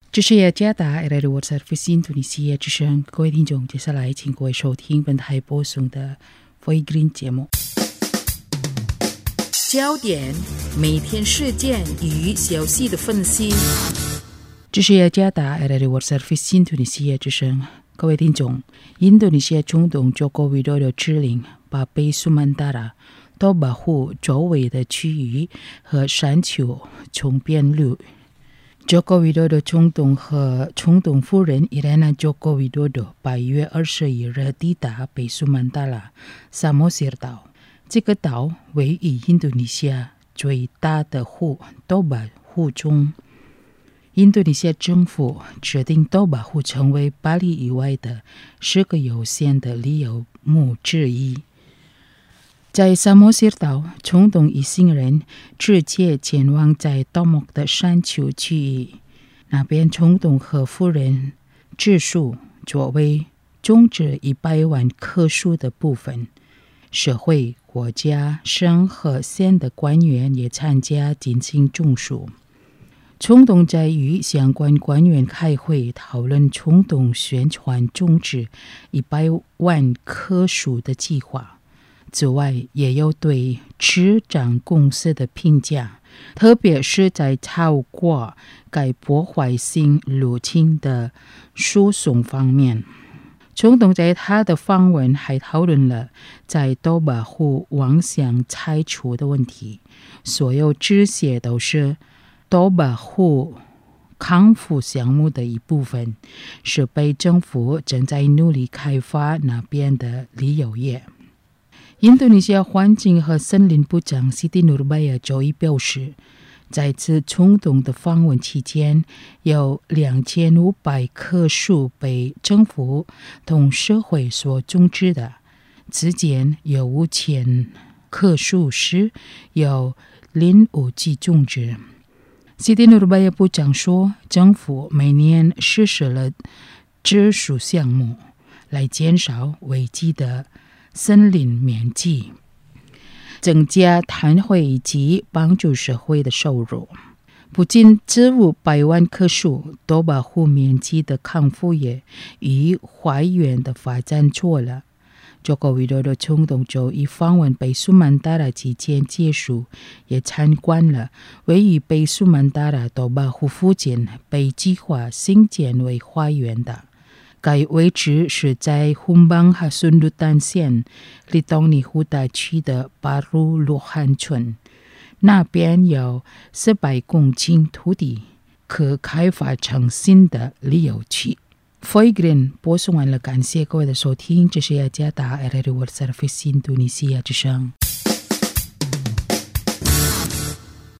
这是雅加达 Radio Service Indonesia 之声，各位听众，接下来请各位收听本台播送的 Voice Green 节目。焦点，每天事件与消息的分析。这是雅加达 Radio Service Indonesia 之声，各位听众，印度尼西亚总统Joko Widodo指令把北苏门答腊、多巴湖周围的区域和山丘重编路。Joko Widodo 总统和总统夫人 Irina Joko Widodo 8月21日抵达北苏门答腊萨摩西尔岛。这个岛位于印度尼西亚最大的湖多巴湖中。印度尼西亚政府指定多巴湖成为巴黎以外的10个优先的旅游目之一。在萨摩西尔岛，总统一行人直接前往在多木的山丘区域，那边总统和夫人植树作为种植100万棵树的部分。社会、国家、省和县的官员也参加进行种树。总统在与相关官员开会，讨论总统宣传种植100万棵树的计划。此外，也有对执掌公司的评价，特别是在超过该破坏性入侵的诉讼方面。总统在他的访问还讨论了在多巴湖网箱拆除的问题。所有这些都是多巴湖康复项目的一部分，是被政府正在努力开发那边的旅游业。印度尼西亚环境和森林部长 Siti Nurbaya 周一表示，在此总统的访问期间，有2500棵树被政府同社会所种植的，之间有5000棵树是由林务局种植。Siti Nurbaya 部长说，政府每年实施了植树项目，来减少危机的森林面积，增加碳汇以及帮助社会的收入。不仅植物100万棵树，多巴湖面积的康复也与花园的发展做了。Joko Widodo 总统周一访问北苏门答腊期间结束，也参观了位于北苏门答腊多巴湖附近被计划兴建为花园的。该位置是在Humbang Hasundutan县利东尼湖大区的巴鲁鲁汉村，那边有400公顷土地，可开发成新的旅游区。Voice Green 播送完了，感谢各位的收听，这是雅加达 Radio Service Indonesia 之声。